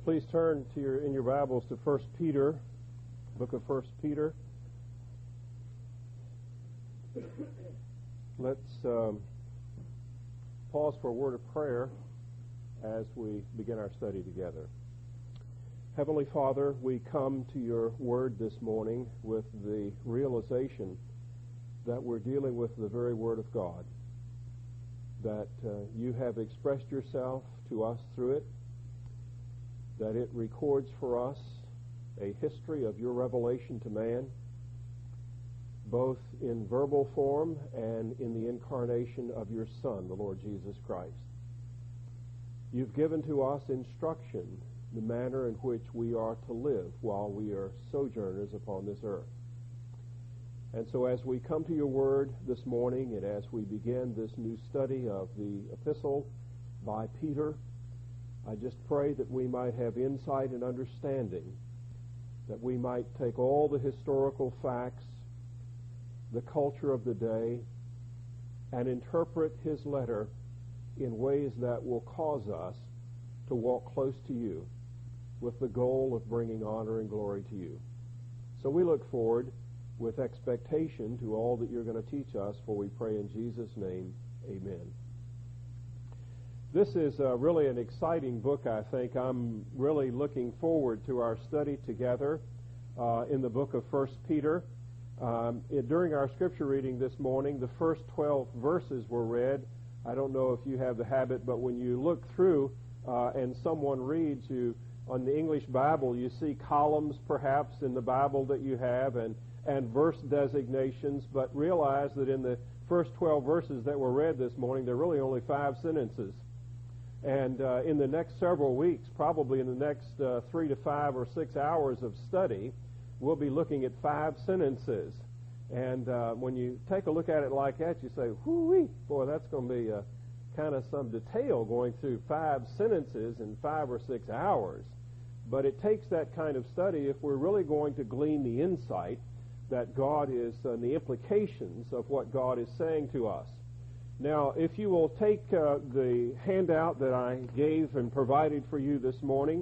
Please turn to in your Bibles to 1 Peter, book of 1 Peter. Let's pause for a word of prayer as we begin our study together. Heavenly Father, we come to your word this morning with the realization that we're dealing with the very word of God, that you have expressed yourself to us through it, that it records for us a history of your revelation to man, both in verbal form and in the incarnation of your Son, the Lord Jesus Christ. You've given to us instruction, the manner in which we are to live while we are sojourners upon this earth. And so as we come to your word this morning and as we begin this new study of the epistle by Peter, I just pray that we might have insight and understanding, that we might take all the historical facts, the culture of the day, and interpret his letter in ways that will cause us to walk close to you with the goal of bringing honor and glory to you. So we look forward with expectation to all that you're going to teach us, for we pray in Jesus' name, amen. This is really an exciting book, I think. I'm really looking forward to our study together in the book of 1 Peter. During our scripture reading this morning, the first 12 verses were read. I don't know if you have the habit, but when you look through and someone reads, you on the English Bible, you see columns perhaps in the Bible that you have and verse designations, but realize that in the first 12 verses that were read this morning, there are really only 5 sentences. And in the next several weeks, probably in the next 3 to 5 or 6 hours of study, we'll be looking at 5 sentences. And when you take a look at it like that, you say, whoo-wee, boy, that's going to be kind of some detail going through 5 sentences in 5 or 6 hours. But it takes that kind of study if we're really going to glean the insight that God is, and the implications of what God is saying to us. Now, if you will take the handout that I gave and provided for you this morning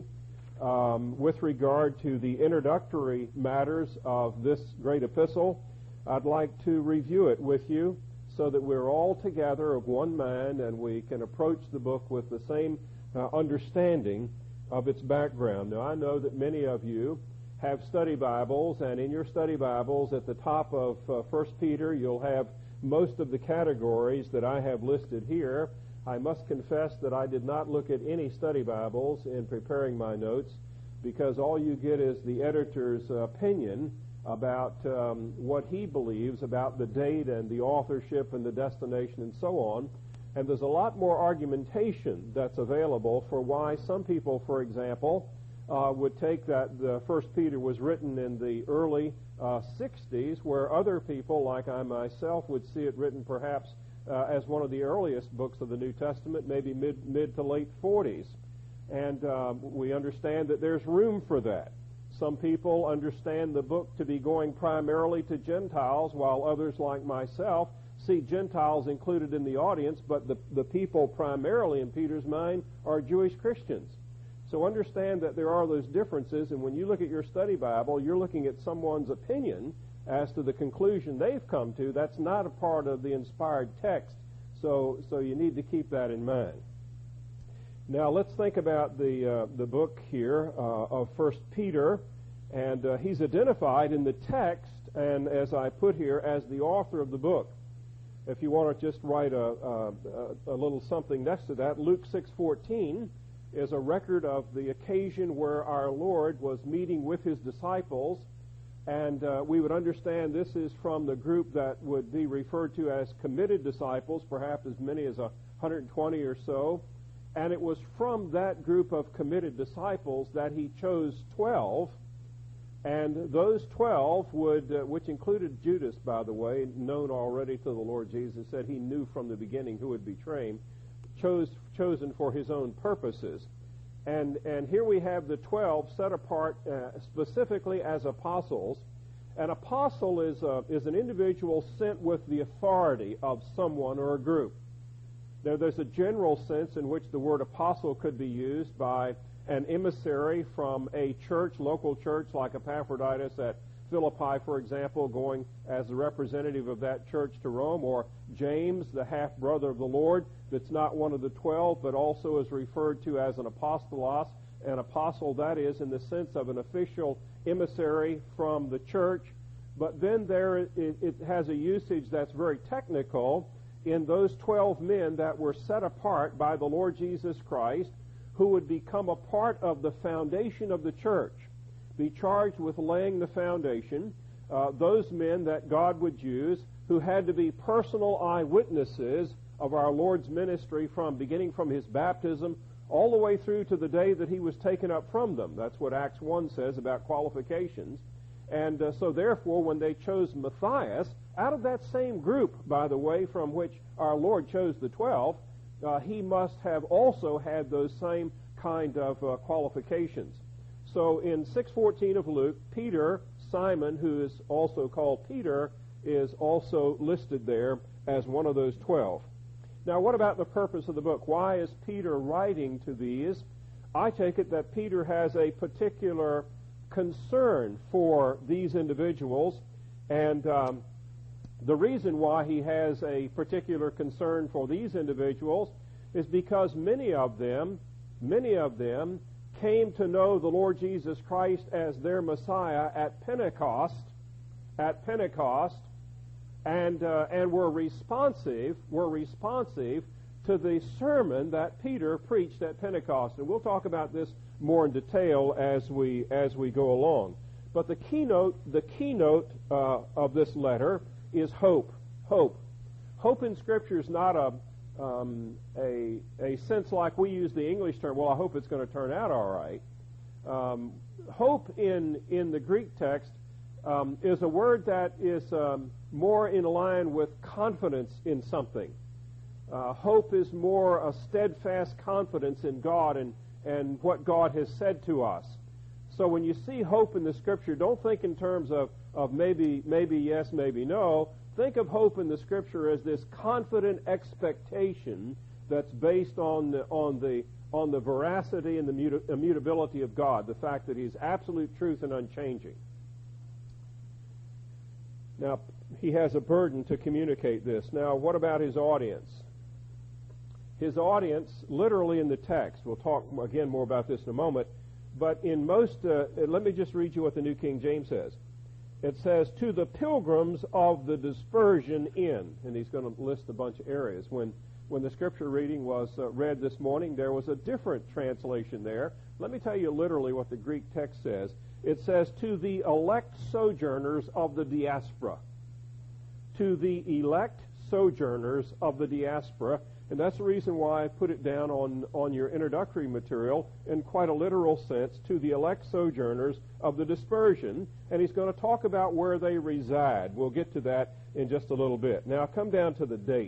with regard to the introductory matters of this great epistle, I'd like to review it with you so that we're all together of one mind and we can approach the book with the same understanding of its background. Now, I know that many of you have study Bibles, and in your study Bibles at the top of 1 Peter, you'll have most of the categories that I have listed here. I must confess that I did not look at any study Bibles in preparing my notes, because all you get is the editor's opinion about what he believes about the date and the authorship and the destination and so on. And there's a lot more argumentation that's available for why some people, for example, would take that the First Peter was written in the early 60s, where other people, like I myself, would see it written perhaps as one of the earliest books of the New Testament, maybe mid to late 40s. And we understand that there's room for that. Some people understand the book to be going primarily to Gentiles, while others, like myself, see Gentiles included in the audience, but the people primarily in Peter's mind are Jewish Christians. So understand that there are those differences, and when you look at your study Bible, you're looking at someone's opinion as to the conclusion they've come to. That's not a part of the inspired text, so you need to keep that in mind. Now let's think about the book here of 1 Peter, and he's identified in the text, and as I put here, as the author of the book. If you want to just write a little something next to that, Luke 6:14 is a record of the occasion where our Lord was meeting with his disciples, and we would understand this is from the group that would be referred to as committed disciples, perhaps as many as 120 or so, and it was from that group of committed disciples that he chose 12, and those 12 would, which included Judas, by the way, known already to the Lord Jesus, said he knew from the beginning who would betray him, chosen for his own purposes. And here we have the 12 set apart specifically as apostles. An apostle is an individual sent with the authority of someone or a group. Now, there's a general sense in which the word apostle could be used by an emissary from a church, local church like Epaphroditus at Philippi, for example, going as the representative of that church to Rome, or James, the half-brother of the Lord, that's not one of the 12, but also is referred to as an apostolos, an apostle, that is, in the sense of an official emissary from the church. But then it has a usage that's very technical in those 12 men that were set apart by the Lord Jesus Christ, who would become a part of the foundation of the church, be charged with laying the foundation, those men that God would use who had to be personal eyewitnesses of our Lord's ministry beginning from his baptism all the way through to the day that he was taken up from them. That's what Acts 1 says about qualifications. And so therefore, when they chose Matthias, out of that same group, by the way, from which our Lord chose the 12, he must have also had those same kind of qualifications. So in 6:14 of Luke, Peter, Simon, who is also called Peter, is also listed there as one of those 12. Now, what about the purpose of the book? Why is Peter writing to these? I take it that Peter has a particular concern for these individuals, and the reason why he has a particular concern for these individuals is because many of them came to know the Lord Jesus Christ as their Messiah at Pentecost, and were responsive to the sermon that Peter preached at Pentecost. And we'll talk about this more in detail as we go along. But the keynote of this letter is hope. Hope in Scripture is not a sense like we use the English term, well, I hope it's going to turn out all right. Hope in the Greek text is a word that is more in line with confidence in something. Hope is more a steadfast confidence in God and what God has said to us. So when you see hope in the Scripture, don't think in terms of maybe yes, maybe no. Think of hope in the Scripture as this confident expectation that's based on the veracity and the immutability of God, the fact that He's absolute truth and unchanging. Now, he has a burden to communicate this. Now, what about his audience? His audience, literally in the text, we'll talk again more about this in a moment, but in most, let me just read you what the New King James says. It says, to the pilgrims of the dispersion in, and he's going to list a bunch of areas. When the scripture reading was read this morning, there was a different translation there. Let me tell you literally what the Greek text says. It says, to the elect sojourners of the diaspora. To the elect sojourners of the diaspora. And that's the reason why I put it down on your introductory material in quite a literal sense, to the elect sojourners of the dispersion. And he's going to talk about where they reside. We'll get to that in just a little bit. Now, come down to the date.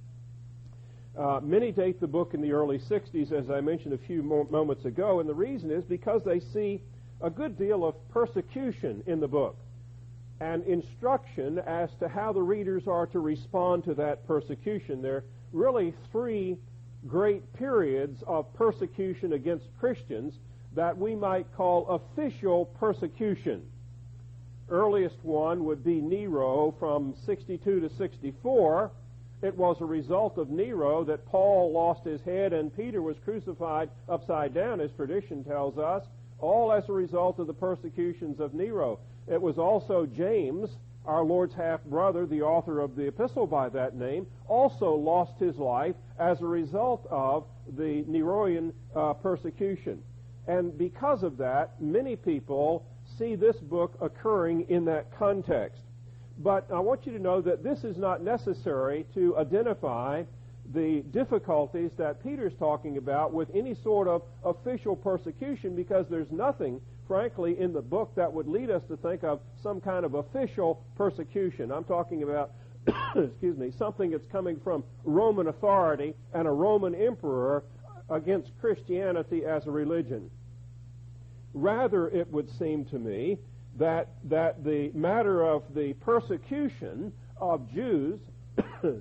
Many date the book in the early 60s, as I mentioned a few moments ago, and the reason is because they see a good deal of persecution in the book and instruction as to how the readers are to respond to that persecution. There are really three great periods of persecution against Christians that we might call official persecution. Earliest one would be Nero from 62 to 64. It was a result of Nero that Paul lost his head and Peter was crucified upside down, as tradition tells us, all as a result of the persecutions of Nero. It was also James, our Lord's half-brother, the author of the epistle by that name, also lost his life as a result of the Neroian persecution. And because of that, many people see this book occurring in that context. But I want you to know that this is not necessary to identify the difficulties that Peter's talking about with any sort of official persecution, because there's nothing, frankly, in the book that would lead us to think of some kind of official persecution. I'm talking about, something that's coming from Roman authority and a Roman emperor against Christianity as a religion. Rather, it would seem to me that the matter of the persecution of Jews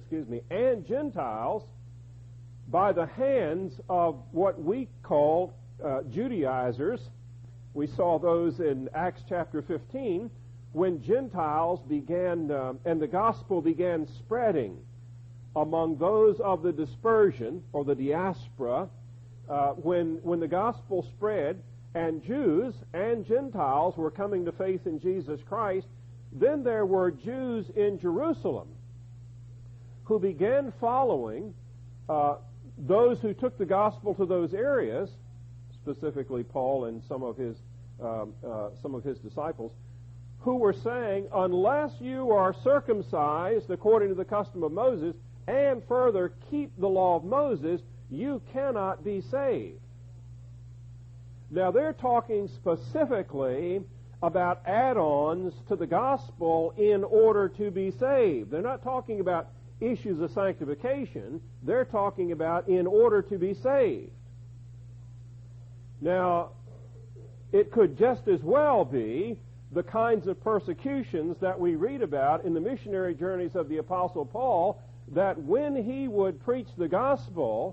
and Gentiles by the hands of what we call Judaizers. We saw those in Acts chapter 15 when Gentiles began and the gospel began spreading among those of the dispersion or the diaspora. When the gospel spread and Jews and Gentiles were coming to faith in Jesus Christ, then there were Jews in Jerusalem who began following those who took the gospel to those areas, specifically Paul and some of his disciples, who were saying, unless you are circumcised according to the custom of Moses, and further keep the law of Moses, you cannot be saved. Now they're talking specifically about add-ons to the gospel in order to be saved. They're not talking about issues of sanctification. They're talking about in order to be saved. Now, it could just as well be the kinds of persecutions that we read about in the missionary journeys of the Apostle Paul, that when he would preach the gospel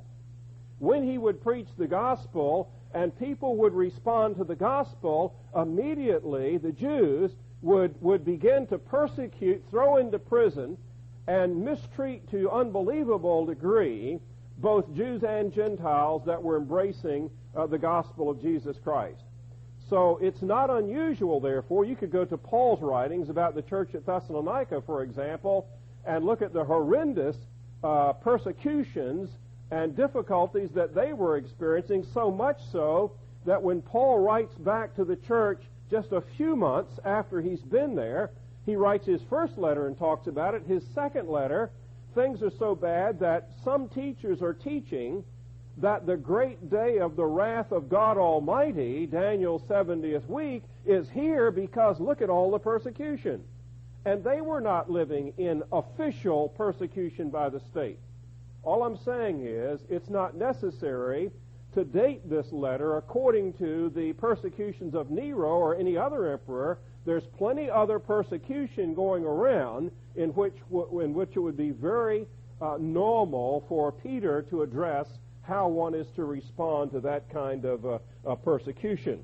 and people would respond to the gospel, immediately the Jews would begin to persecute, throw into prison, and mistreat to unbelievable degree both Jews and Gentiles that were embracing the gospel of Jesus Christ. So it's not unusual, therefore. You could go to Paul's writings about the church at Thessalonica, for example, and look at the horrendous persecutions and difficulties that they were experiencing, so much so that when Paul writes back to the church just a few months after he's been there, he writes his first letter and talks about it. His second letter, things are so bad that some teachers are teaching that the great day of the wrath of God Almighty, Daniel's 70th week, is here because look at all the persecution. And they were not living in official persecution by the state. All I'm saying is it's not necessary to date this letter according to the persecutions of Nero or any other emperor. There's plenty other persecution going around in which it would be very normal for Peter to address how one is to respond to that kind of persecution.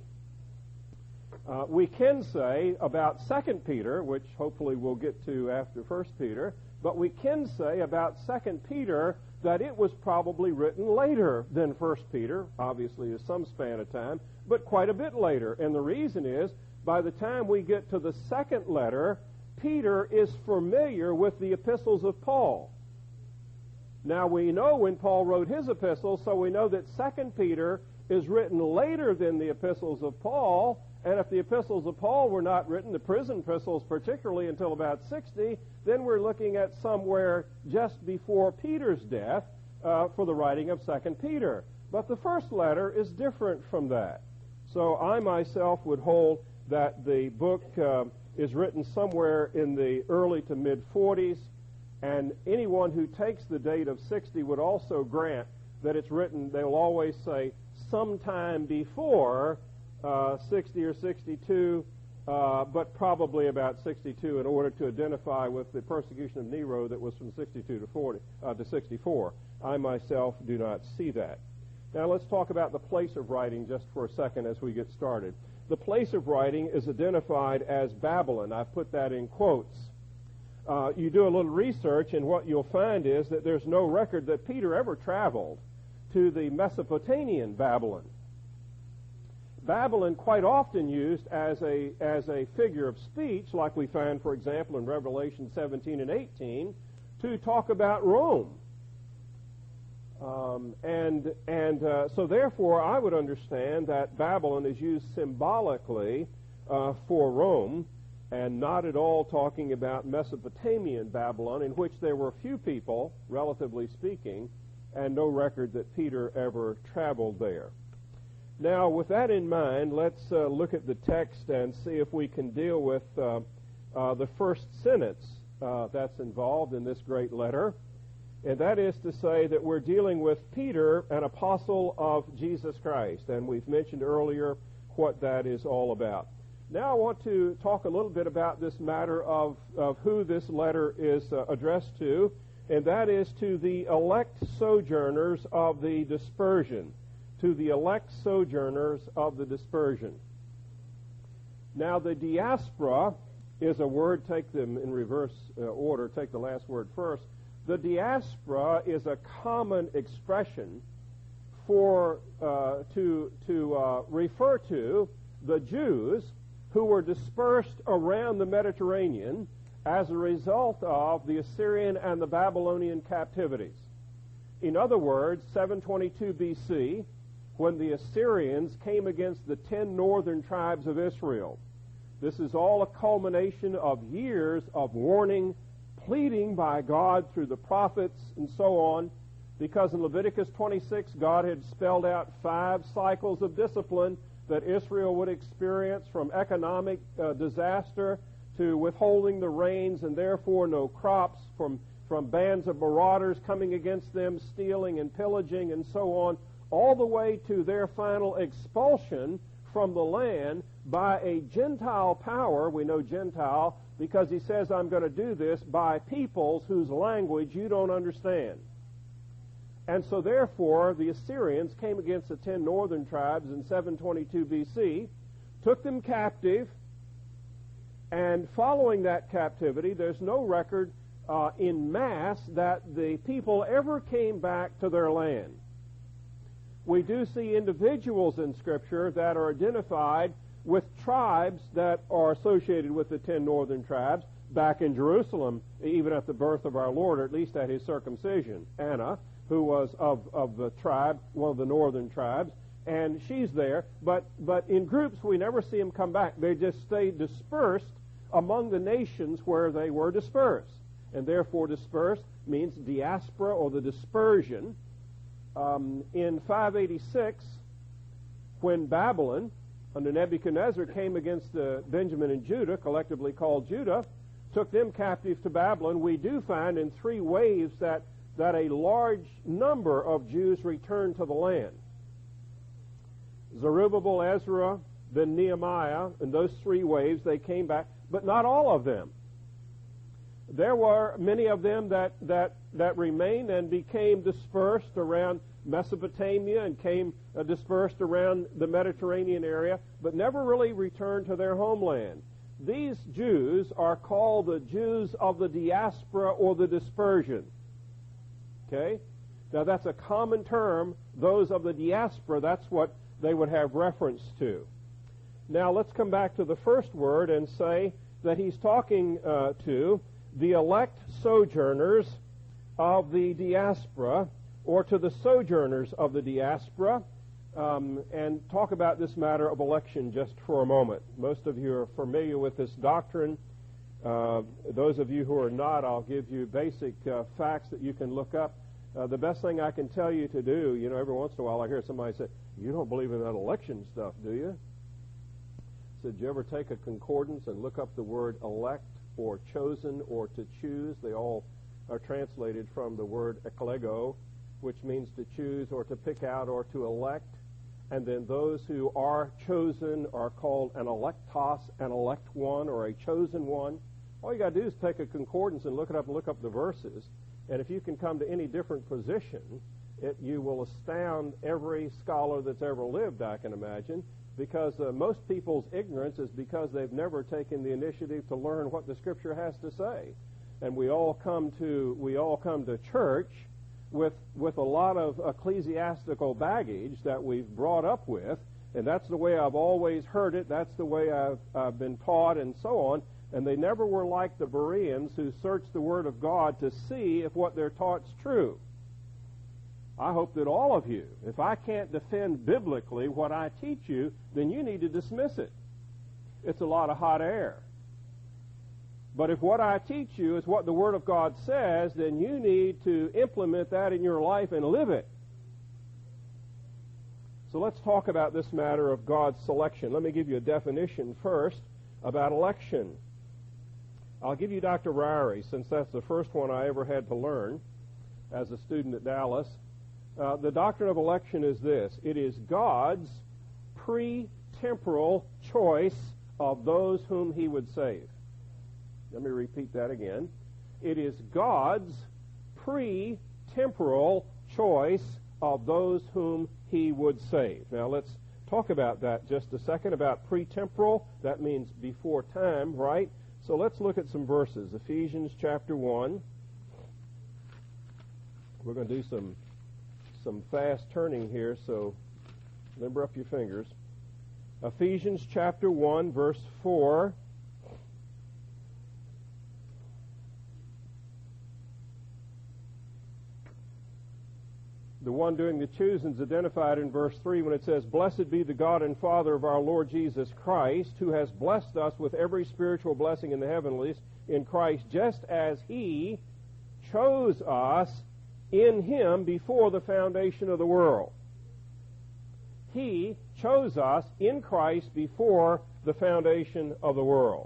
We can say about 2 Peter, which hopefully we'll get to after 1 Peter, but we can say about 2 Peter that it was probably written later than 1 Peter, obviously is some span of time, but quite a bit later. And the reason is, by the time we get to the second letter, Peter is familiar with the epistles of Paul. Now we know when Paul wrote his epistles, so we know that 2 Peter is written later than the epistles of Paul, and if the epistles of Paul were not written, the prison epistles particularly, until about 60, then we're looking at somewhere just before Peter's death for the writing of 2 Peter. But the first letter is different from that. So I myself would hold that the book is written somewhere in the early to mid-40s, and anyone who takes the date of 60 would also grant that it's written, they'll always say, sometime before 60 or 62, but probably about 62 in order to identify with the persecution of Nero that was from 62 to 64. I myself do not see that. Now let's talk about the place of writing just for a second as we get started. The place of writing is identified as Babylon. I've put that in quotes. You do a little research, and what you'll find is that there's no record that Peter ever traveled to the Mesopotamian Babylon. Babylon quite often used as a figure of speech, like we find, for example, in Revelation 17 and 18, to talk about Rome. So therefore, I would understand that Babylon is used symbolically for Rome, and not at all talking about Mesopotamian Babylon, in which there were few people, relatively speaking, and no record that Peter ever traveled there. Now, with that in mind, let's look at the text and see if we can deal with the first sentence that's involved in this great letter. And that is to say that we're dealing with Peter, an apostle of Jesus Christ. And we've mentioned earlier what that is all about. Now I want to talk a little bit about this matter of who this letter is addressed to, and that is to the elect sojourners of the dispersion, to the elect sojourners of the dispersion. Now, the diaspora is a word, take them in reverse order, take the last word first. The diaspora is a common expression for to refer to the Jews who were dispersed around the Mediterranean as a result of the Assyrian and the Babylonian captivities. In other words, 722 BC, when the Assyrians came against the 10 northern tribes of Israel. This is all a culmination of years of warning, pleading by God through the prophets and so on, because in Leviticus 26, God had spelled out 5 cycles of discipline that Israel would experience, from economic disaster to withholding the rains and therefore no crops, from bands of marauders coming against them, stealing and pillaging and so on, all the way to their final expulsion from the land by a Gentile power. We know Gentile because he says, I'm going to do this by peoples whose language you don't understand. And so therefore the Assyrians came against the 10 northern tribes in 722 BC, took them captive, and following that captivity, there's no record in mass that the people ever came back to their land. We do see individuals in Scripture that are identified with tribes that are associated with the 10 northern tribes back in Jerusalem, even at the birth of our Lord, or at least at his circumcision. Anna, who was of the tribe, one of the northern tribes, and she's there. But in groups, we never see them come back. They just stay dispersed among the nations where they were dispersed. And therefore dispersed means diaspora or the dispersion. In 586, when Babylon, under Nebuchadnezzar, came against Benjamin and Judah, collectively called Judah, took them captive to Babylon, we do find in 3 waves that a large number of Jews returned to the land. Zerubbabel, Ezra, then Nehemiah, in those 3 waves they came back, but not all of them. There were many of them that remained and became dispersed around Mesopotamia and came dispersed around the Mediterranean area, but never really returned to their homeland. These Jews are called the Jews of the diaspora or the dispersion. Okay? Now that's a common term. Those of the diaspora, that's what they would have reference to. Now let's come back to the first word and say that he's talking to the elect sojourners of the diaspora, or to the sojourners of the diaspora, and talk about this matter of election just for a moment. Most of you are familiar with this doctrine. Those of you who are not, I'll give you basic facts that you can look up. The best thing I can tell you to do, every once in a while I hear somebody say, you don't believe in that election stuff, do you? So did you ever take a concordance and look up the word elect or chosen or to choose? They all are translated from the word eklego, which means to choose or to pick out or to elect. And then those who are chosen are called an electos, an elect one, or a chosen one. All you got to do is take a concordance and look it up and look up the verses. And if you can come to any different position, you will astound every scholar that's ever lived, I can imagine, because most people's ignorance is because they've never taken the initiative to learn what the Scripture has to say. And we all come to church with a lot of ecclesiastical baggage that we've brought up with, and that's the way I've always heard it, that's the way I've been taught, and so on, and they never were like the Bereans who searched the Word of God to see if what they're taught's true. I hope that all of you, if I can't defend biblically what I teach you, then you need to dismiss it. It's a lot of hot air. But if what I teach you is what the Word of God says, then you need to implement that in your life and live it. So let's talk about this matter of God's selection. Let me give you a definition first about election. I'll give you Dr. Ryrie, since that's the first one I ever had to learn as a student at Dallas. The doctrine of election is this: it is God's pre-temporal choice of those whom He would save. Let me repeat that again. It is God's pre-temporal choice of those whom he would save. Now let's talk about that just a second, about pretemporal. That means before time, right? So let's look at some verses. Ephesians chapter 1. We're going to do some fast turning here, so limber up your fingers. Ephesians chapter 1, verse 4. The one doing the choosing is identified in verse 3 when it says, "Blessed be the God and Father of our Lord Jesus Christ, who has blessed us with every spiritual blessing in the heavenlies in Christ, just as he chose us in him before the foundation of the world." He chose us in Christ before the foundation of the world.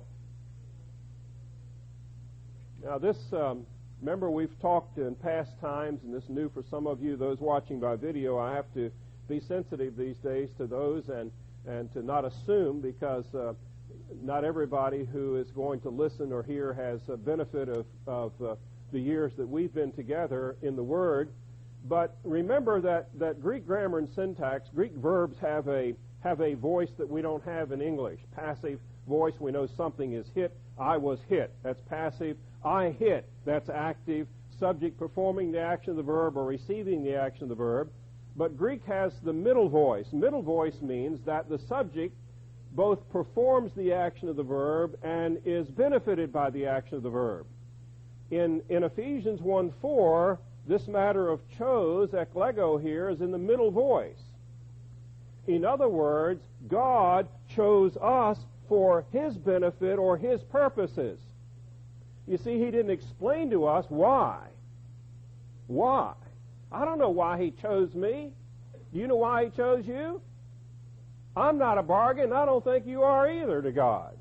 Now this, remember we've talked in past times, and this is new for some of you, those watching by video. I have to be sensitive these days to those and to not assume, because not everybody who is going to listen or hear has a benefit of the years that we've been together in the Word. But remember that Greek grammar and syntax, Greek verbs have a voice that we don't have in English. Passive voice, we know something is hit. I was hit. That's passive. I hit. That's active. Subject performing the action of the verb or receiving the action of the verb. But Greek has the middle voice. Middle voice means that the subject both performs the action of the verb and is benefited by the action of the verb. In Ephesians 1:4, this matter of chose, eklego here, is in the middle voice. In other words, God chose us for his benefit or his purposes. You see, he didn't explain to us why. Why? I don't know why he chose me. Do you know why he chose you? I'm not a bargain. I don't think you are either to God.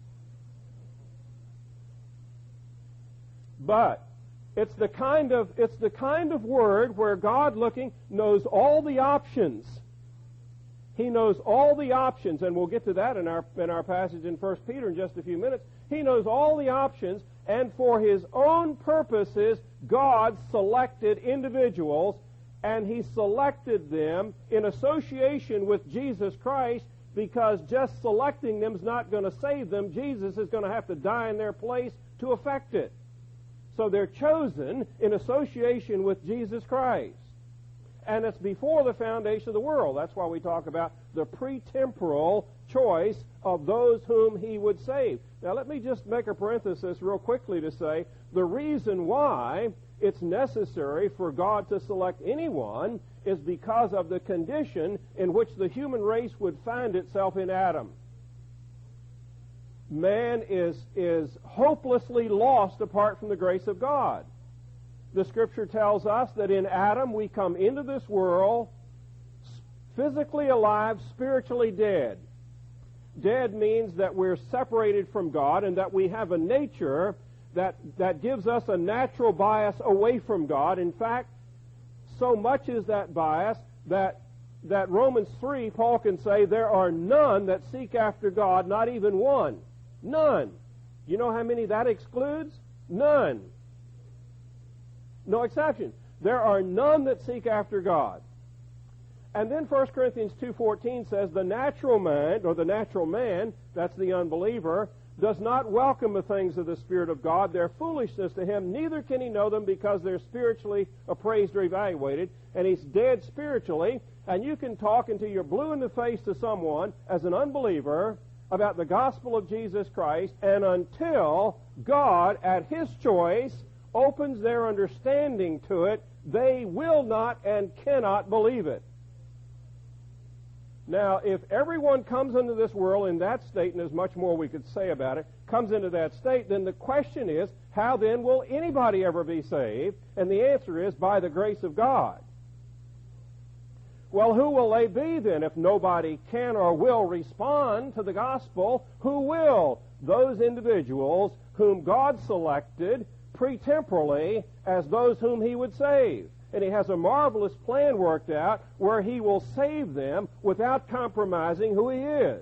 But it's the kind of word where God looking knows all the options. He knows all the options, and we'll get to that in our passage in 1 Peter in just a few minutes. He knows all the options, and for his own purposes, God selected individuals, and he selected them in association with Jesus Christ, because just selecting them is not going to save them. Jesus is going to have to die in their place to effect it. So they're chosen in association with Jesus Christ. And it's before the foundation of the world. That's why we talk about the pretemporal choice of those whom he would save. Now let me just make a parenthesis real quickly to say the reason why it's necessary for God to select anyone is because of the condition in which the human race would find itself in Adam. Man is hopelessly lost apart from the grace of God. The Scripture tells us that in Adam we come into this world physically alive, spiritually dead. Dead means that we're separated from God and that we have a nature that gives us a natural bias away from God. In fact, so much is that bias that Romans 3, Paul can say, there are none that seek after God, not even one. None. You know how many that excludes? None. No exception. There are none that seek after God. And then 1 Corinthians 2:14 says, the natural mind, or the natural man, that's the unbeliever, does not welcome the things of the Spirit of God. They're foolishness to him. Neither can he know them because they're spiritually appraised or evaluated. And he's dead spiritually. And you can talk until you're blue in the face to someone as an unbeliever about the gospel of Jesus Christ, and until God, at his choice, opens their understanding to it, they will not and cannot believe it. Now, if everyone comes into this world in that state, and there's much more we could say about it, comes into that state, then the question is, how then will anybody ever be saved? And the answer is, by the grace of God. Well, who will they be then if nobody can or will respond to the gospel? Who will? Those individuals whom God selected pretemporally as those whom he would save. And he has a marvelous plan worked out where he will save them without compromising who he is.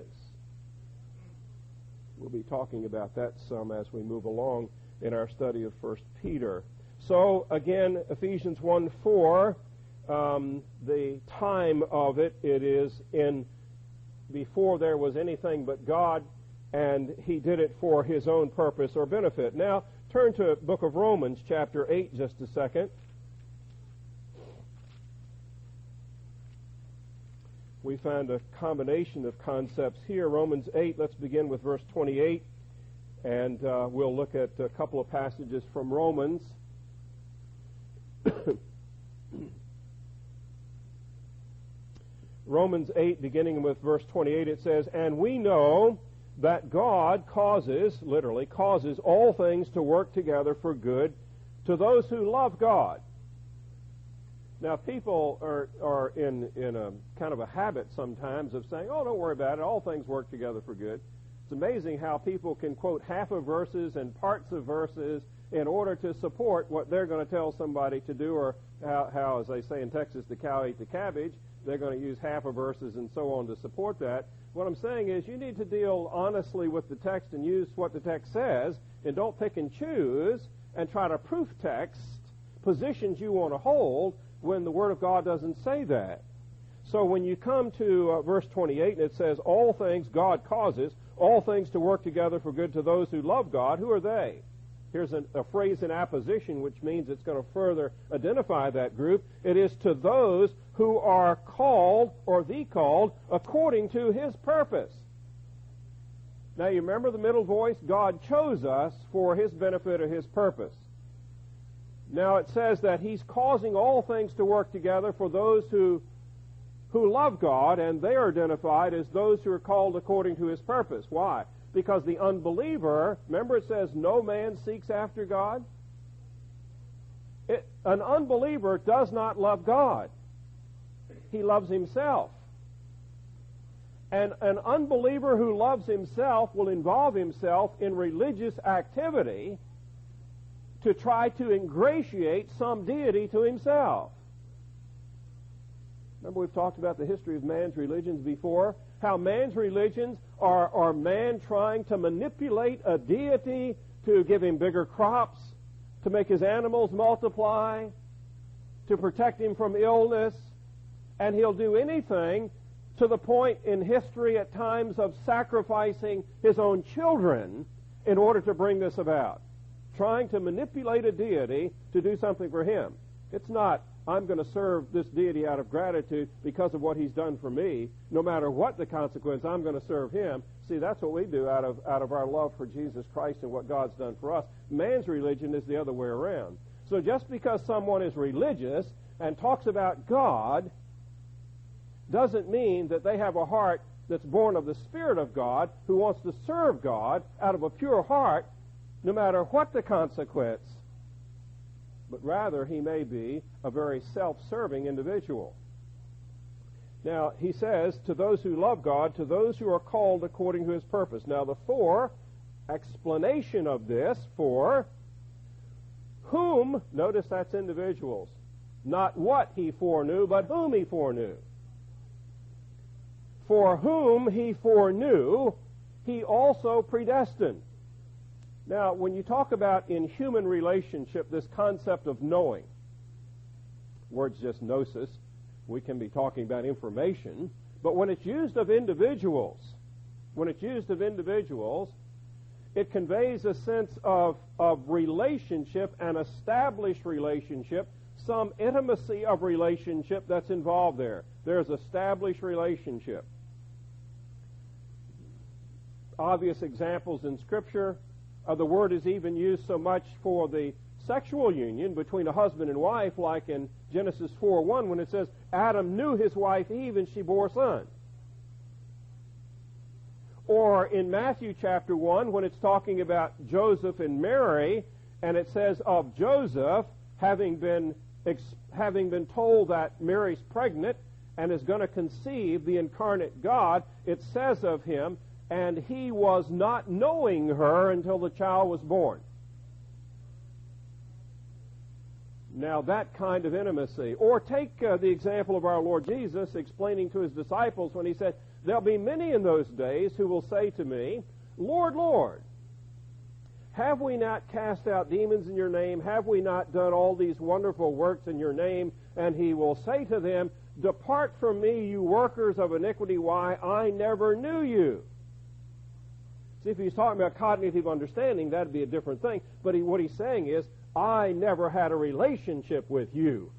We'll be talking about that some as we move along in our study of 1 Peter. So, again, Ephesians 1:4, the time of it, it is in before there was anything but God, and he did it for his own purpose or benefit. Now, turn to the book of Romans, chapter 8, just a second. We find a combination of concepts here. Romans 8, let's begin with verse 28, and we'll look at a couple of passages from Romans. Romans 8, beginning with verse 28, it says, "And we know that God causes, literally, causes all things to work together for good to those who love God." Now, people are in a kind of a habit sometimes of saying, "Oh, don't worry about it, all things work together for good." It's amazing how people can quote half of verses and parts of verses in order to support what they're going to tell somebody to do, or how, as they say in Texas, the cow ate the cabbage. They're going to use half of verses and so on to support that. What I'm saying is you need to deal honestly with the text and use what the text says, and don't pick and choose and try to proof text positions you want to hold when the Word of God doesn't say that. So when you come to verse 28, and it says, "All things God causes, all things to work together for good to those who love God," who are they? Here's a phrase in apposition, which means it's going to further identify that group. It is to those who are called, or the called, according to his purpose. Now you remember the middle voice? God chose us for his benefit or his purpose. Now it says that he's causing all things to work together for those who love God, and they are identified as those who are called according to his purpose. Why? Because the unbeliever, remember it says no man seeks after God? An unbeliever does not love God. He loves himself. And an unbeliever who loves himself will involve himself in religious activity to try to ingratiate some deity to himself. Remember, we've talked about the history of man's religions before, how man's religions are man trying to manipulate a deity to give him bigger crops, to make his animals multiply, to protect him from illness, and he'll do anything to the point in history at times of sacrificing his own children in order to bring this about. Trying to manipulate a deity to do something for him. It's not, I'm going to serve this deity out of gratitude because of what he's done for me. No matter what the consequence, I'm going to serve him. See, that's what we do out of our love for Jesus Christ and what God's done for us. Man's religion is the other way around. So just because someone is religious and talks about God doesn't mean that they have a heart that's born of the Spirit of God, who wants to serve God out of a pure heart, no matter what the consequence. But rather, he may be a very self-serving individual. Now, he says, to those who love God, to those who are called according to his purpose. Now, the explanation of this, for whom, notice that's individuals. Not what he foreknew, but whom he foreknew. For whom he foreknew, he also predestined. Now, when you talk about in human relationship this concept of knowing, word's just gnosis, we can be talking about information, but when it's used of individuals, it conveys a sense of relationship, an established relationship, some intimacy of relationship that's involved there. There's established relationship. Obvious examples in Scripture. The word is even used so much for the sexual union between a husband and wife, like in Genesis 4:1 when it says, Adam knew his wife Eve and she bore a son. Or in Matthew chapter 1 when it's talking about Joseph and Mary, and it says of Joseph, having been told that Mary's pregnant and is going to conceive the incarnate God, it says of him, and he was not knowing her until the child was born. Now that kind of intimacy. Or take the example of our Lord Jesus explaining to his disciples when he said, there'll be many in those days who will say to me, Lord, Lord, Have we not cast out demons in your name? Have we not done all these wonderful works in your name? And he will say to them, Depart from me, you workers of iniquity. Why? I never knew you. See, if he's talking about cognitive understanding, that'd be a different thing. But what he's saying is, I never had a relationship with you.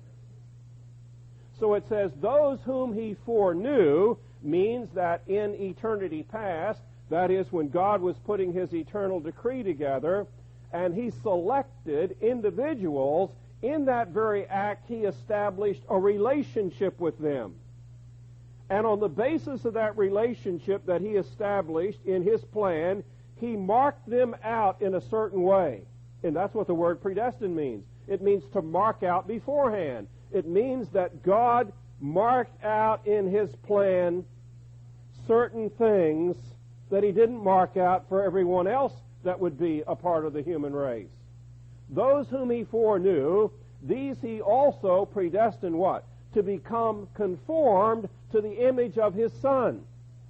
So it says, those whom he foreknew means that in eternity past, that is when God was putting his eternal decree together, and he selected individuals, in that very act he established a relationship with them. And on the basis of that relationship that he established in his plan, he marked them out in a certain way. And that's what the word predestined means. It means to mark out beforehand. It means that God marked out in his plan certain things that he didn't mark out for everyone else that would be a part of the human race. Those whom he foreknew, these he also predestined what? To become conformed to the image of his Son.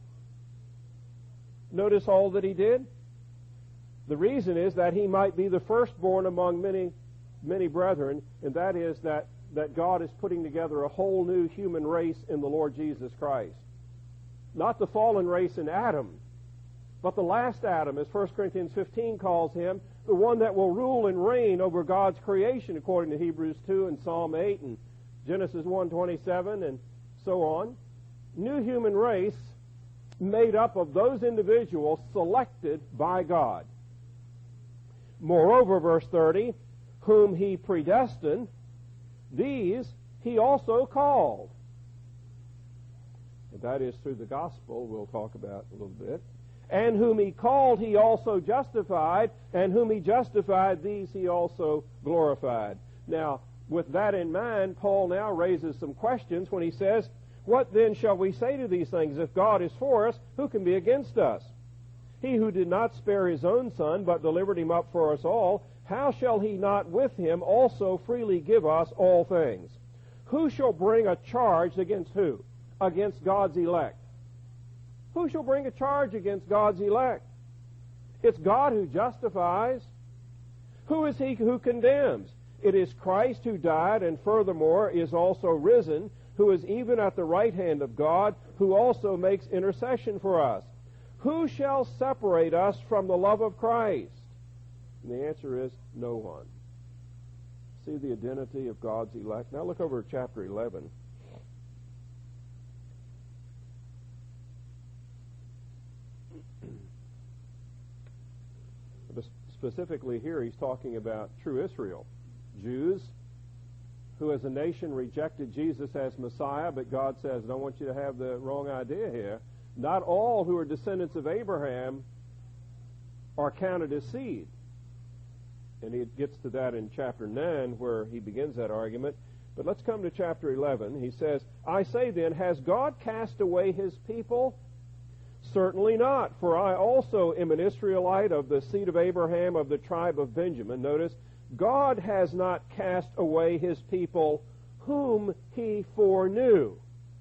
Notice all that he did? The reason is that he might be the firstborn among many, many brethren, and that is that God is putting together a whole new human race in the Lord Jesus Christ. Not the fallen race in Adam, but the last Adam, as 1 Corinthians 15 calls him, the one that will rule and reign over God's creation, according to Hebrews 2 and Psalm 8 and Genesis 1:27 and so on. New human race made up of those individuals selected by God. Moreover, verse 30, whom he predestined, these he also called. And that is through the gospel we'll talk about a little bit. And whom he called, he also justified, and whom he justified, these he also glorified. Now, with that in mind, Paul now raises some questions when he says, what then shall we say to these things? If God is for us, who can be against us? He who did not spare his own Son, but delivered him up for us all, how shall he not with him also freely give us all things? Who shall bring a charge against who? Against God's elect. Who shall bring a charge against God's elect? It's God who justifies. Who is he who condemns? It is Christ who died and furthermore is also risen, who is even at the right hand of God, who also makes intercession for us. Who shall separate us from the love of Christ? And the answer is no one. See the identity of God's elect? Now look over at chapter 11. Specifically here he's talking about true Israel. Jews who as a nation rejected Jesus as Messiah, but God says, I don't want you to have the wrong idea here. Not all who are descendants of Abraham are counted as seed. And he gets to that in chapter 9 where he begins that argument. But let's come to chapter 11. He says, I say then, has God cast away his people? Certainly not, for I also am an Israelite of the seed of Abraham, of the tribe of Benjamin. Notice, God has not cast away his people whom he foreknew.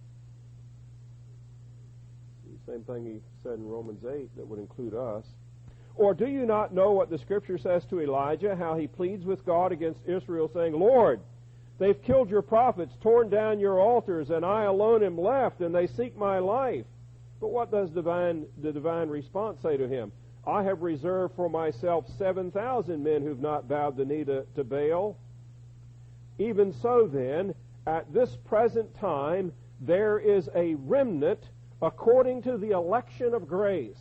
The same thing he said in Romans 8 that would include us. Or do you not know what the Scripture says to Elijah, how he pleads with God against Israel, saying, Lord, they've killed your prophets, torn down your altars, and I alone am left, and they seek my life. But what does the divine response say to him? I have reserved for myself 7,000 men who've not bowed the knee to Baal. Even so then, at this present time, there is a remnant according to the election of grace.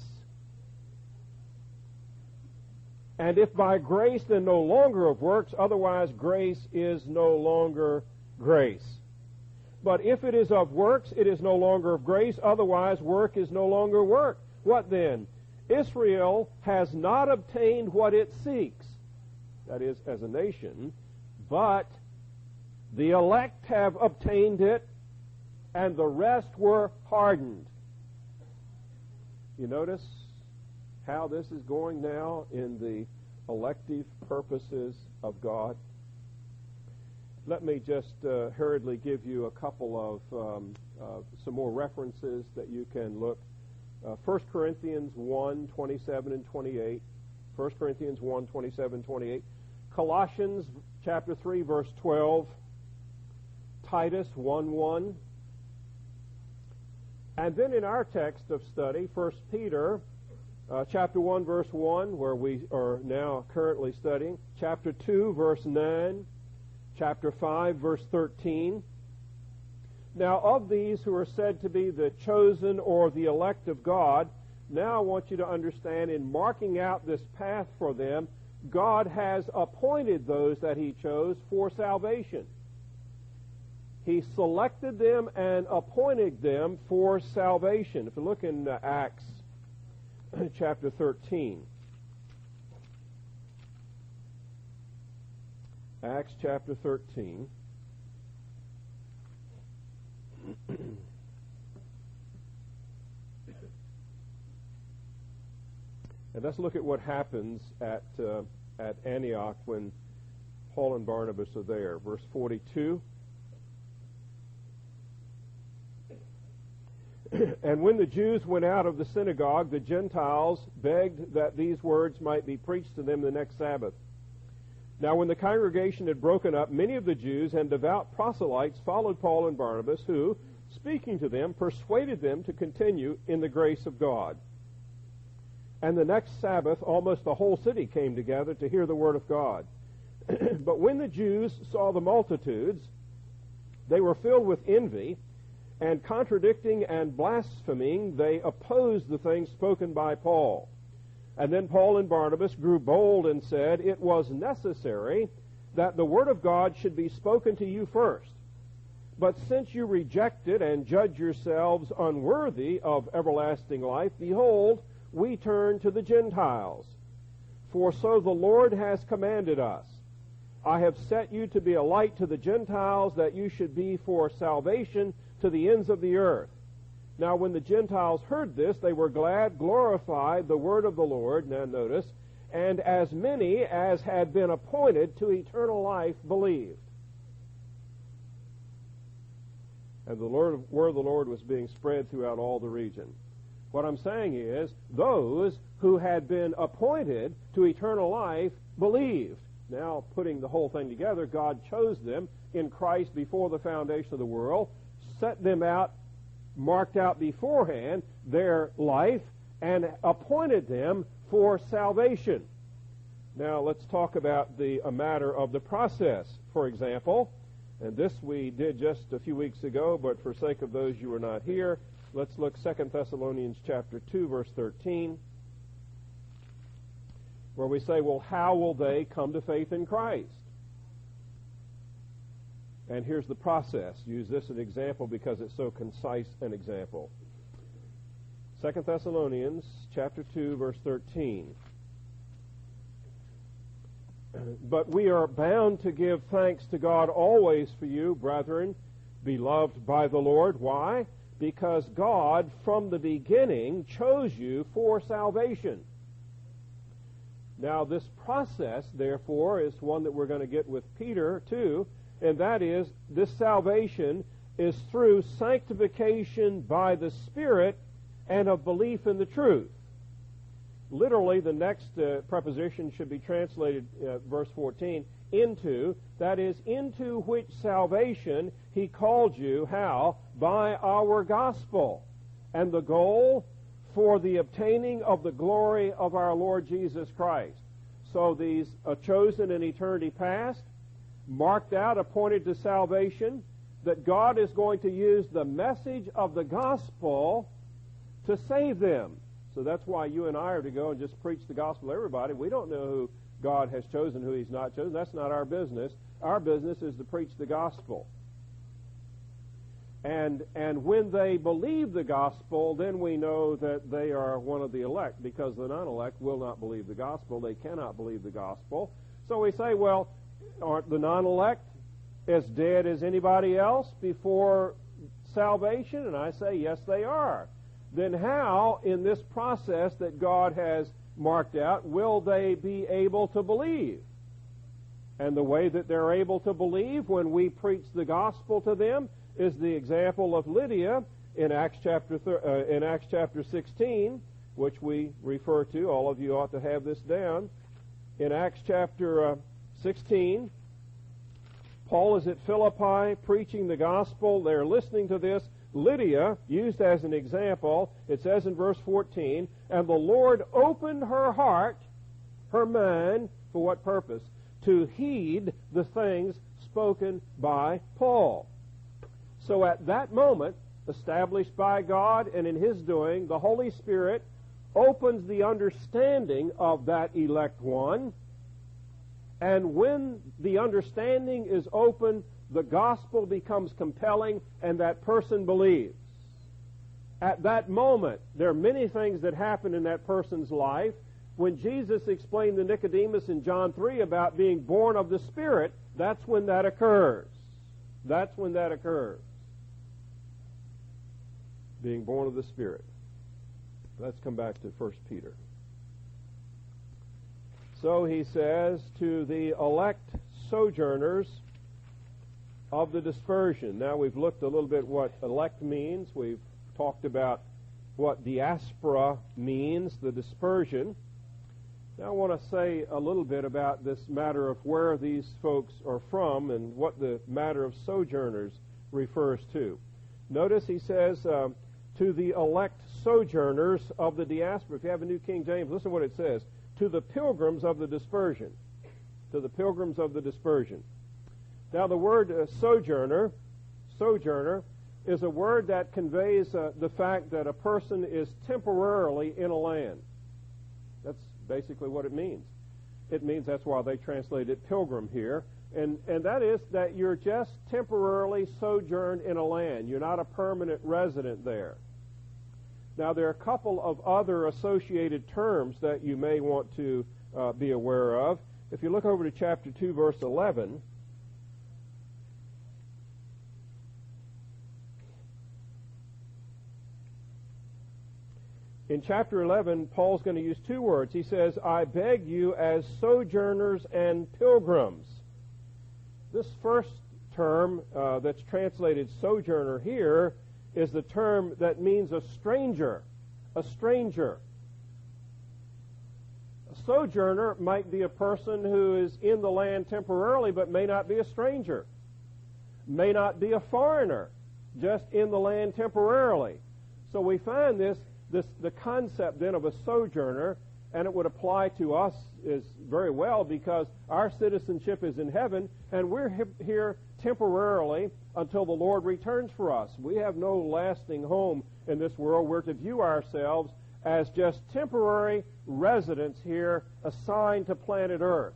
And if by grace, then no longer of works, otherwise grace is no longer grace. But if it is of works, it is no longer of grace, otherwise work is no longer work. What then? Israel has not obtained what it seeks, that is, as a nation, but the elect have obtained it, and the rest were hardened. You notice how this is going now in the elective purposes of God? Let me just hurriedly give you a couple of some more references that you can look. 1 Corinthians 1, 27 and 28. 1 Corinthians 1, 27, 28. Colossians chapter 3, verse 12. Titus 1, 1. And then in our text of study, 1 Peter chapter 1, verse 1, where we are now currently studying. Chapter 2, verse 9. Chapter 5, verse 13. Now, of these who are said to be the chosen or the elect of God, now I want you to understand, in marking out this path for them, God has appointed those that He chose for salvation. He selected them and appointed them for salvation. If you look in Acts chapter 13. Acts chapter 13. And let's look at what happens at Antioch when Paul and Barnabas are there. Verse 42. And when the Jews went out of the synagogue, the Gentiles begged that these words might be preached to them the next Sabbath. Now when the congregation had broken up, many of the Jews and devout proselytes followed Paul and Barnabas, who, speaking to them, persuaded them to continue in the grace of God. And the next Sabbath, almost the whole city came together to hear the word of God. But when the Jews saw the multitudes, they were filled with envy, and contradicting and blaspheming, they opposed the things spoken by Paul. And then Paul and Barnabas grew bold and said, it was necessary that the word of God should be spoken to you first. But since you reject it and judge yourselves unworthy of everlasting life, behold, we turn to the Gentiles. For so the Lord has commanded us. I have set you to be a light to the Gentiles, that you should be for salvation to the ends of the earth. Now when the Gentiles heard this, they were glad, glorified the word of the Lord, now notice, and as many as had been appointed to eternal life believed. And the word of the Lord was being spread throughout all the region. What I'm saying is, those who had been appointed to eternal life believed. Now, putting the whole thing together, God chose them in Christ before the foundation of the world, set them out, marked out beforehand their life, and appointed them for salvation. Now, let's talk about a matter of the process. For example, and this we did just a few weeks ago, but for sake of those you were not here, let's look 2 Thessalonians chapter 2, verse 13, where we say, well, how will they come to faith in Christ? And here's the process. Use this as an example because it's so concise an example. 2 Thessalonians chapter 2, verse 13. But we are bound to give thanks to God always for you, brethren, beloved by the Lord. Why? Because God from the beginning chose you for salvation. Now this process, therefore, is one that we're going to get with Peter too, and that is, this salvation is through sanctification by the Spirit and of belief in the truth. Literally, the next preposition should be translated, verse 14, into, that is, into which salvation He called you, how? By our gospel. And the goal? For the obtaining of the glory of our Lord Jesus Christ. So these are chosen in eternity past, marked out, appointed to salvation, that God is going to use the message of the gospel to save them. So that's why you and I are to go and just preach the gospel to everybody. We don't know who God has chosen, who He's not chosen. That's not our business. Our business is to preach the gospel. And when they believe the gospel, then we know that they are one of the elect, because the non-elect will not believe the gospel. They cannot believe the gospel. So we say, well, aren't the non-elect as dead as anybody else before salvation? And I say, yes, they are. Then how, in this process that God has marked out, will they be able to believe? And the way that they're able to believe when we preach the gospel to them is the example of Lydia in Acts chapter 16, which we refer to, all of you ought to have this down, in Acts chapter 16. Paul is at Philippi preaching the gospel. They're listening to this. Lydia, used as an example, it says in verse 14, and the Lord opened her heart, her mind, for what purpose? To heed the things spoken by Paul. So at that moment, established by God and in His doing, the Holy Spirit opens the understanding of that elect one. And when the understanding is open, the gospel becomes compelling and that person believes. At that moment, there are many things that happen in that person's life. When Jesus explained to Nicodemus in John 3 about being born of the Spirit, that's when that occurs. That's when that occurs. Being born of the Spirit. Let's come back to 1 Peter. So he says, to the elect sojourners of the dispersion. Now we've looked a little bit what elect means. We've talked about what diaspora means, the dispersion. Now I want to say a little bit about this matter of where these folks are from and what the matter of sojourners refers to. Notice he says, to the elect sojourners of the diaspora. If you have a New King James, listen to what it says. To the pilgrims of the dispersion. To the pilgrims of the dispersion. Now the word sojourner is a word that conveys the fact that a person is temporarily in a land. That's basically what it means. It means, that's why they translated pilgrim here. And that is that you're just temporarily sojourned in a land. You're not a permanent resident there. Now, there are a couple of other associated terms that you may want to be aware of. If you look over to chapter 2, verse 11, in chapter 11, Paul's going to use two words. He says, I beg you as sojourners and pilgrims. This first term that's translated sojourner here is the term that means a stranger. A stranger. A sojourner might be a person who is in the land temporarily but may not be a stranger. May not be a foreigner, just in the land temporarily. So we find the concept then of a sojourner, and it would apply to us is very well because our citizenship is in heaven and we're here temporarily until the Lord returns for us. We have no lasting home in this world. We're to view ourselves as just temporary residents here assigned to planet Earth.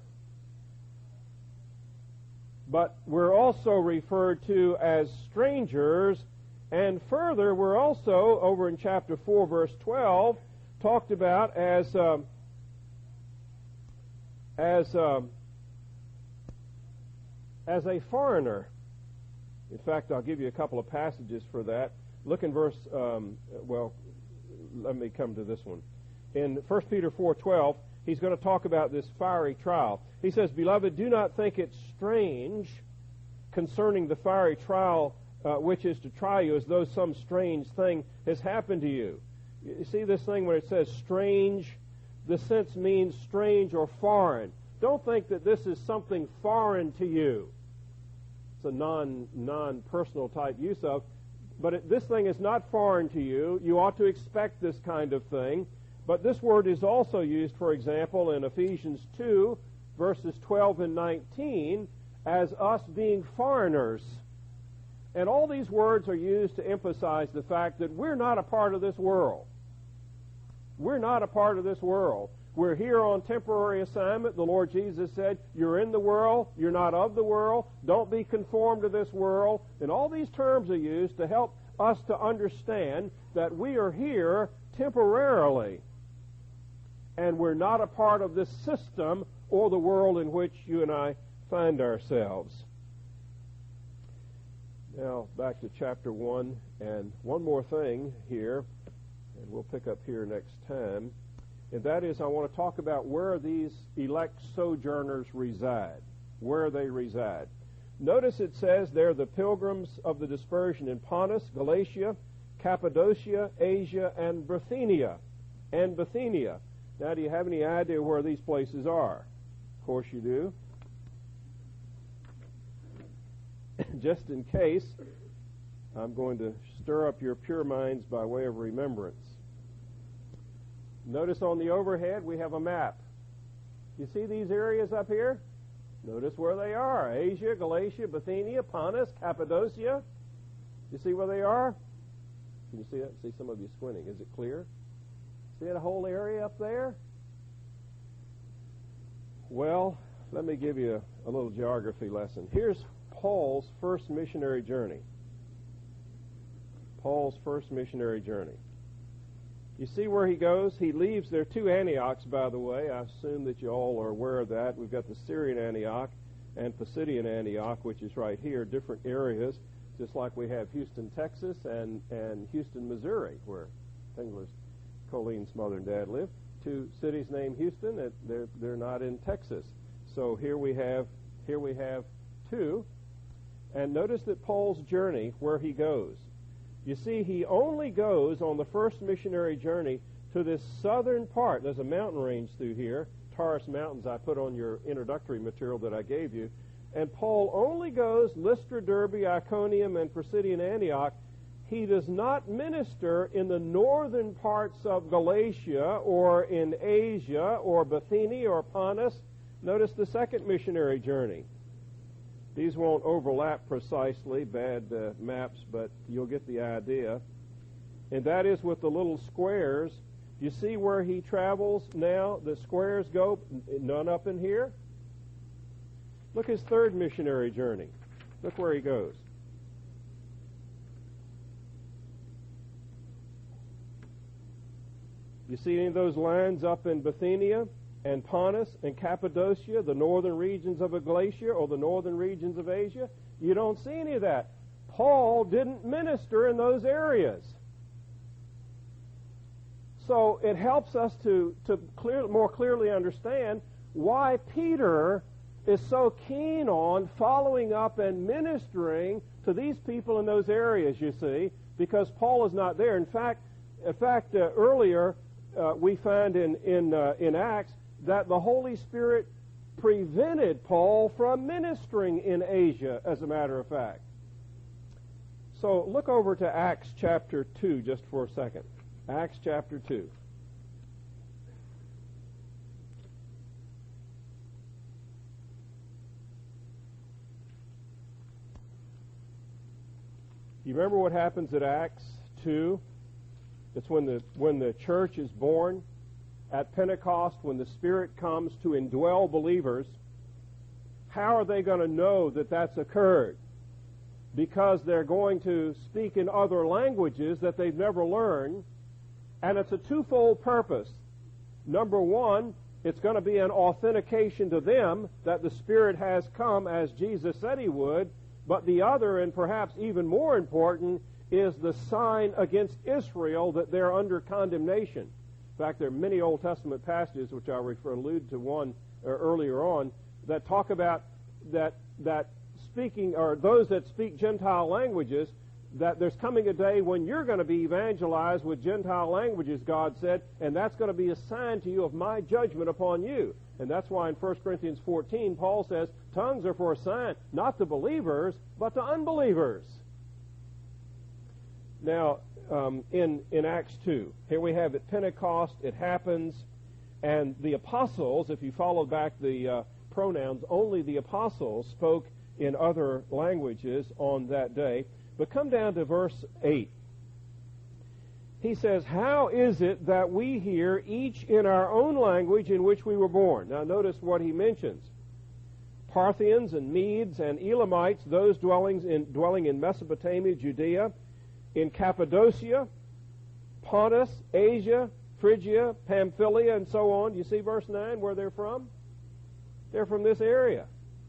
But we're also referred to as strangers, and further we're also, over in chapter 4, verse 12, talked about as a foreigner. In fact, I'll give you a couple of passages for that. Look in verse, let me come to this one. In 1 Peter 4:12, he's going to talk about this fiery trial. He says, Beloved, do not think it strange concerning the fiery trial which is to try you, as though some strange thing has happened to you. You see this thing when it says strange, the sense means strange or foreign. Don't think that this is something foreign to you. It's a non-personal type use of, but this thing is not foreign to you. You ought to expect this kind of thing. But this word is also used, for example, in Ephesians 2, verses 12 and 19, as us being foreigners. And all these words are used to emphasize the fact that we're not a part of this world. We're not a part of this world. We're here on temporary assignment. The Lord Jesus said, you're in the world, you're not of the world, don't be conformed to this world. And all these terms are used to help us to understand that we are here temporarily. And we're not a part of this system or the world in which you and I find ourselves. Now, back to chapter 1, and one more thing here, and we'll pick up here next time. And that is, I want to talk about where these elect sojourners reside, where they reside. Notice it says they're the pilgrims of the dispersion in Pontus, Galatia, Cappadocia, Asia, and Bithynia. and Bithynia. Now, do you have any idea where these places are? Of course you do. Just in case, I'm going to stir up your pure minds by way of remembrance. Notice on the overhead we have a map. You see these areas up here? Notice where they are. Asia, Galatia, Bithynia, Pontus, Cappadocia. You see where they are? Can you see that? See some of you squinting. Is it clear? See that whole area up there? Well, let me give you a little geography lesson. Here's Paul's first missionary journey. Paul's first missionary journey. You see where he goes? He leaves. There are two Antiochs, by the way. I assume that you all are aware of that. We've got the Syrian Antioch and Pisidian Antioch, which is right here, different areas, just like we have Houston, Texas, and Houston, Missouri, where Colleen's mother and dad live. Two cities named Houston. They're not in Texas. So here we have two. And notice that Paul's journey, where he goes. You see, he only goes on the first missionary journey to this southern part. There's a mountain range through here, Taurus Mountains I put on your introductory material that I gave you. And Paul only goes Lystra, Derbe, Iconium, and Pisidian Antioch. He does not minister in the northern parts of Galatia or in Asia or Bithynia or Pontus. Notice the second missionary journey. These won't overlap precisely, bad maps, but you'll get the idea. And that is with the little squares. You see where he travels now? The squares go, none up in here. Look his third missionary journey. Look where he goes. You see any of those lines up in Bithynia and Pontus and Cappadocia, the northern regions of Galatia or the northern regions of Asia? You don't see any of that. Paul didn't minister in those areas. So it helps us to more clearly understand why Peter is so keen on following up and ministering to these people in those areas, you see, because Paul is not there. In fact, earlier we find in Acts that the Holy Spirit prevented Paul from ministering in Asia, as a matter of fact. So look over to Acts chapter 2 just for a second. Acts chapter 2. You remember what happens at Acts 2? It's when the church is born. At Pentecost, when the Spirit comes to indwell believers, how are they going to know that that's occurred? Because they're going to speak in other languages that they've never learned, and it's a twofold purpose. Number one, it's going to be an authentication to them that the Spirit has come as Jesus said He would, but the other, and perhaps even more important, is the sign against Israel that they're under condemnation. In fact, there are many Old Testament passages, which I allude to one earlier on, that talk about that speaking, or those that speak Gentile languages, that there's coming a day when you're going to be evangelized with Gentile languages, God said, and that's going to be a sign to you of my judgment upon you. And that's why in 1 Corinthians 14, Paul says, tongues are for a sign, not to believers, but to unbelievers. Now, in Acts 2, here we have at Pentecost, it happens, and the apostles, if you follow back the pronouns, only the apostles spoke in other languages on that day. But come down to verse 8. He says, how is it that we hear each in our own language in which we were born? Now notice what he mentions. Parthians and Medes and Elamites, those dwelling in Mesopotamia, Judea, in Cappadocia, Pontus, Asia, Phrygia, Pamphylia, and so on. Do you see verse 9 where they're from? They're from this area.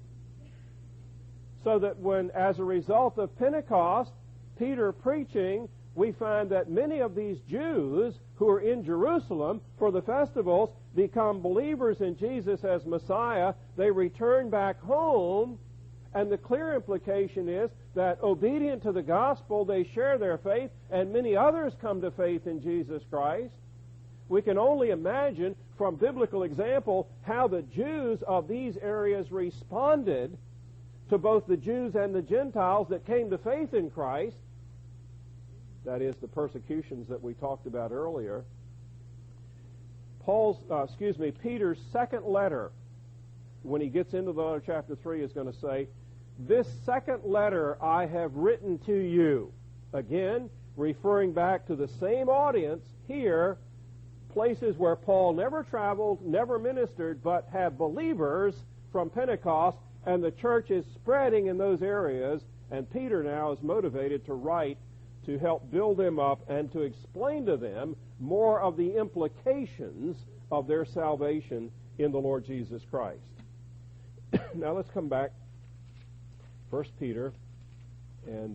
So that when, as a result of Pentecost, Peter preaching, we find that many of these Jews who are in Jerusalem for the festivals become believers in Jesus as Messiah. They return back home, and the clear implication is that obedient to the gospel, they share their faith, and many others come to faith in Jesus Christ. We can only imagine from biblical example how the Jews of these areas responded to both the Jews and the Gentiles that came to faith in Christ. That is, the persecutions that we talked about earlier. Peter's second letter, when he gets into the letter, chapter 3, is going to say, "This second letter I have written to you." Again, referring back to the same audience here, places where Paul never traveled, never ministered, but had believers from Pentecost, and the church is spreading in those areas, and Peter now is motivated to write to help build them up and to explain to them more of the implications of their salvation in the Lord Jesus Christ. Now let's come back, 1 Peter, and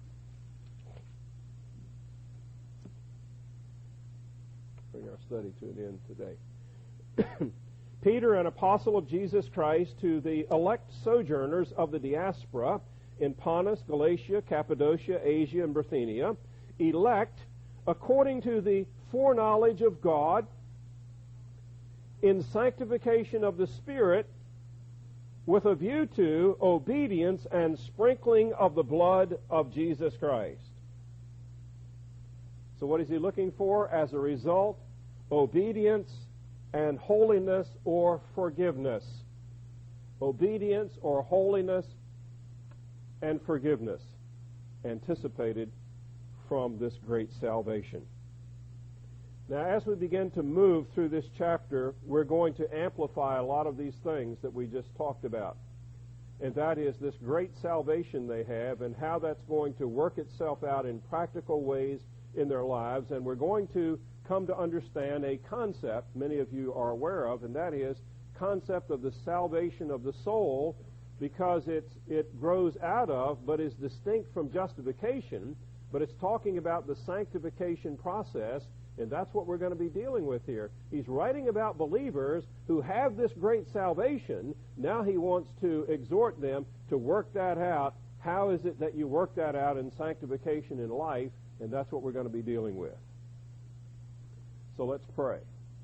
bring our study to an end today. Peter, an apostle of Jesus Christ, to the elect sojourners of the diaspora in Pontus, Galatia, Cappadocia, Asia, and Bithynia, elect according to the foreknowledge of God, in sanctification of the Spirit, with a view to obedience and sprinkling of the blood of Jesus Christ. So what is he looking for? As a result, obedience and holiness or forgiveness. Obedience or holiness and forgiveness anticipated from this great salvation. Now, as we begin to move through this chapter, we're going to amplify a lot of these things that we just talked about. And that is this great salvation they have and how that's going to work itself out in practical ways in their lives. And we're going to come to understand a concept many of you are aware of, and that is concept of the salvation of the soul, because it grows out of but is distinct from justification, but it's talking about the sanctification process, and that's what we're going to be dealing with here. He's writing about believers who have this great salvation. Now he wants to exhort them to work that out. How is it that you work that out in sanctification in life? And that's what we're going to be dealing with. So let's pray.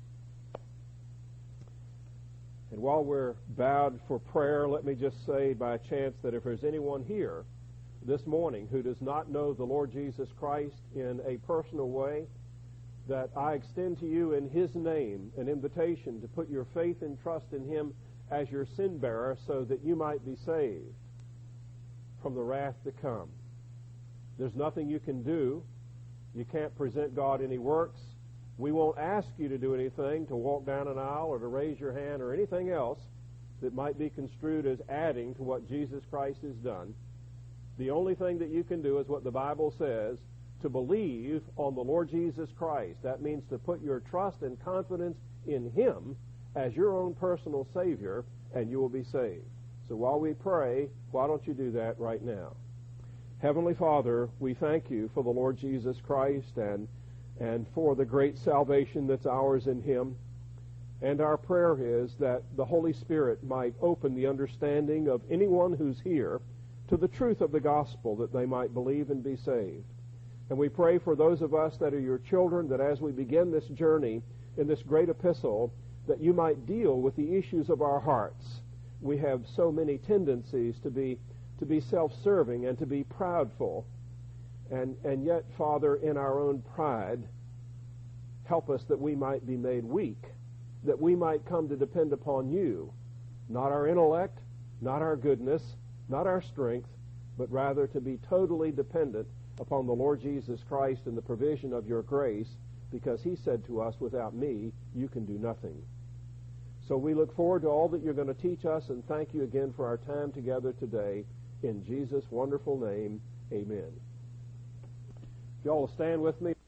And while we're bowed for prayer, let me just say by chance that if there's anyone here this morning who does not know the Lord Jesus Christ in a personal way, that I extend to you in His name an invitation to put your faith and trust in Him as your sin bearer so that you might be saved from the wrath to come. There's nothing you can do. You can't present God any works. We won't ask you to do anything, to walk down an aisle or to raise your hand or anything else that might be construed as adding to what Jesus Christ has done. The only thing that you can do is what the Bible says, to believe on the Lord Jesus Christ. That means to put your trust and confidence in Him as your own personal Savior, and you will be saved. So while we pray, why don't you do that right now? Heavenly Father, we thank you for the Lord Jesus Christ and for the great salvation that's ours in Him. And our prayer is that the Holy Spirit might open the understanding of anyone who's here to the truth of the gospel, that they might believe and be saved. And we pray for those of us that are your children, that as we begin this journey in this great epistle, that you might deal with the issues of our hearts. We have so many tendencies to be self-serving and to be proudful. And yet, Father, in our own pride, help us that we might be made weak, that we might come to depend upon you, not our intellect, not our goodness, not our strength, but rather to be totally dependent upon the Lord Jesus Christ and the provision of your grace, because He said to us, without me, you can do nothing. So we look forward to all that you're going to teach us, and thank you again for our time together today. In Jesus' wonderful name, amen. If you all will stand with me.